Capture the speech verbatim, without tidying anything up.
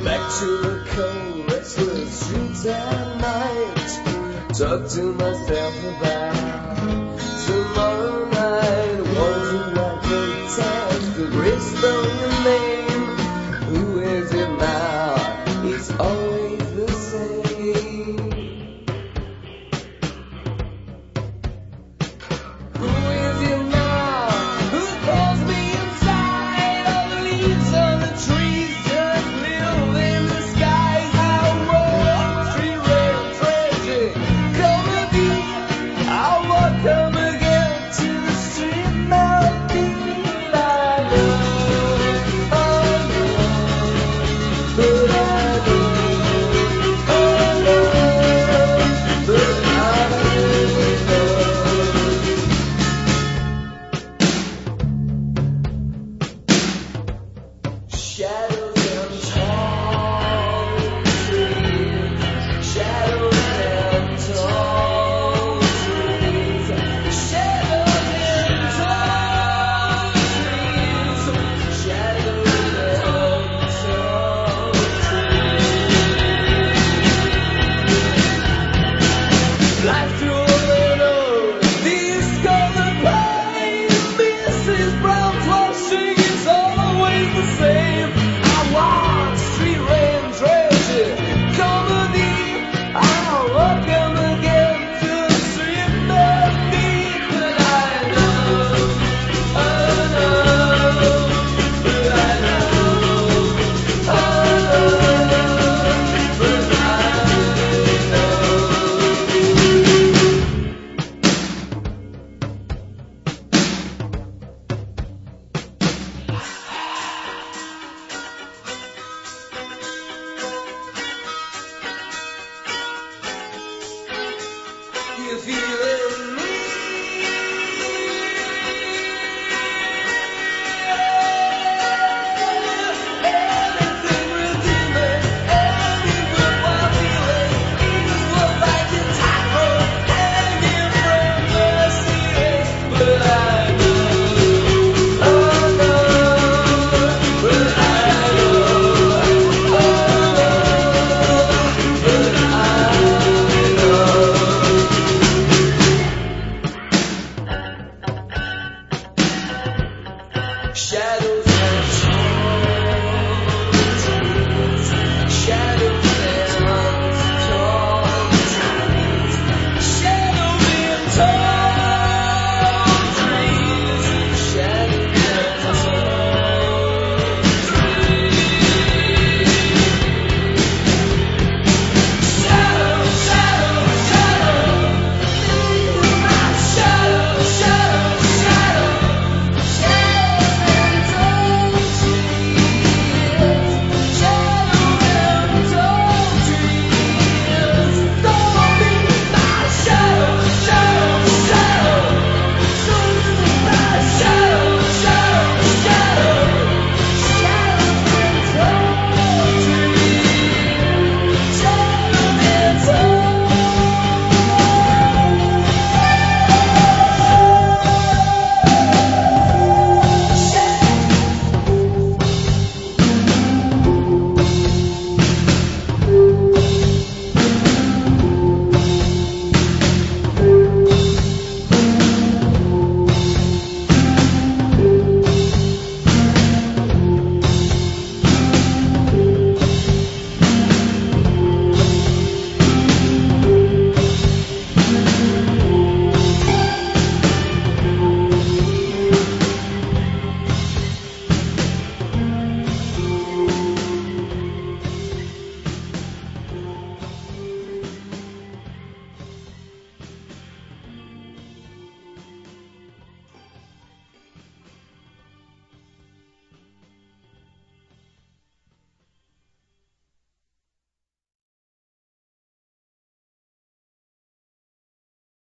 Back to the cold, restless streets at night. Talk to myself about tomorrow night. Wondering what the task the wrist on your name. Who is it now? It's always the same. Who is it now? Who calls me inside? All the leaves on the trees just live in the sky. How road, street rail, tragic comedy. I'll walk home again to the street melody. I know, I know, but I know, I know, but I know. Shadows and tall trees, shadows and tall trees, shadows and tall trees, shadows and tall trees. Life through a little, these color pines, Missus Brown's washing, it's always the same. I want street rain tragic comedy. I'll welcome again to the street melody. But I know, I know, but I know, I know, but I know. You feeling me? Anything redeeming, any worthwhile feeling, is what I can tackle, hanging from the ceiling. But I know, I know, but I know, I know, but I know. Shadows